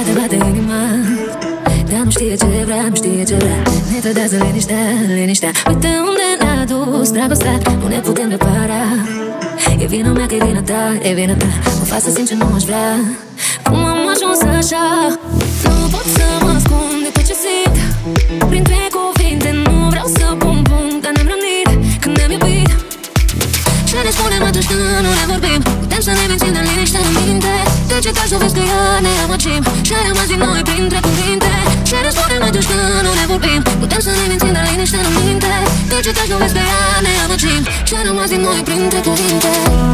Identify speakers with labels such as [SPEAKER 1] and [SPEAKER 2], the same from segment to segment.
[SPEAKER 1] te bate inima, dar nu știe ce vrea, nu știe ce vrea. Ne trădează liniștea, liniștea. Uite unde ne-a dus dragostea, nu ne putem repara. E vina mea că e vina ta, e vina ta. Mă fac să simt ce nu aș vrea. Cum am ajuns așa? Nu pot să mă ascund de tot ce simt. Printre cuvinte nu vreau să pun punct, dar ne-am rănit când ne-am iubit. Ce ne spunem atunci când nu ne vorbim? Putem să ne menținem liniște în minte. De ce te-aș dovezi că ea ne amăcim? Ce-a rămas din noi printre cuvinte? Ce ne spunem atunci când nu ne vorbim? Putem să ne menținem liniște în minte. De ce te-aș dovezi că ea ne amăcim? Ce-a rămas din noi printre cuvinte?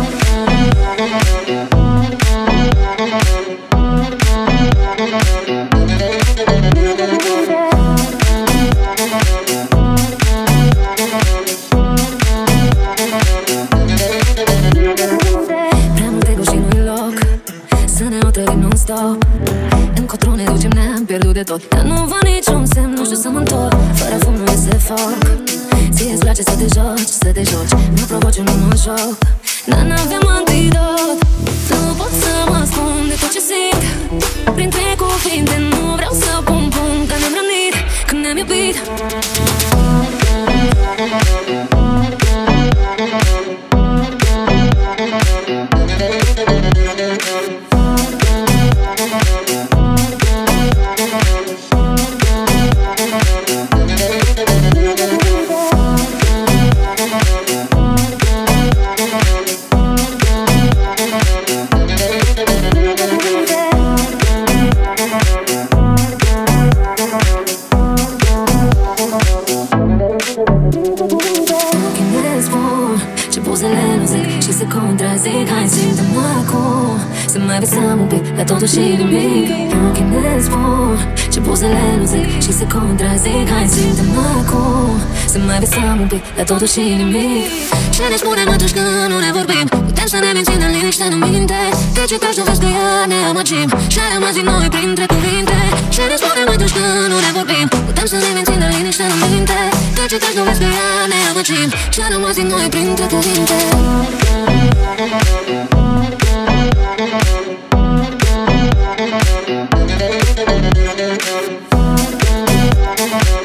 [SPEAKER 1] Încotro ne ducem, ne-am pierdut de tot. Dar nu văd niciun semn, nu știu să mă întorc. Fără fum nu iese foc. Ție-ți place să te joci, să te joci. Nu provoci, nu mă joc. Dar n-avem antidot. Nu pot să mă ascund de tot ce simt. Printre cuvinte nu vreau să pun punct, dar ne-am rănit când ne-am iubit. Și se contrazic, hai simte-mă acum. Să mai visăm un pic, dar totuși nimic. Ochii ne spun ce buzele nu zic. Și se contrazic, hai simte-mă acum. Să mai visăm un pic, dar totuși nimic. Ce ne spunem atunci când nu ne vorbim? Putem să ne menținem liniște în minte. De ce te-aș dovezi că ea ne amăgim? Ce-a rămas din noi printre cuvinte? Ce ne spunem atunci când nu ne vorbim? Putem să ne menținem liniște în minte. De ce te-aș dovezi că ea ne amăgim? Ce-a rămas din noi printre cuvinte? Thank you.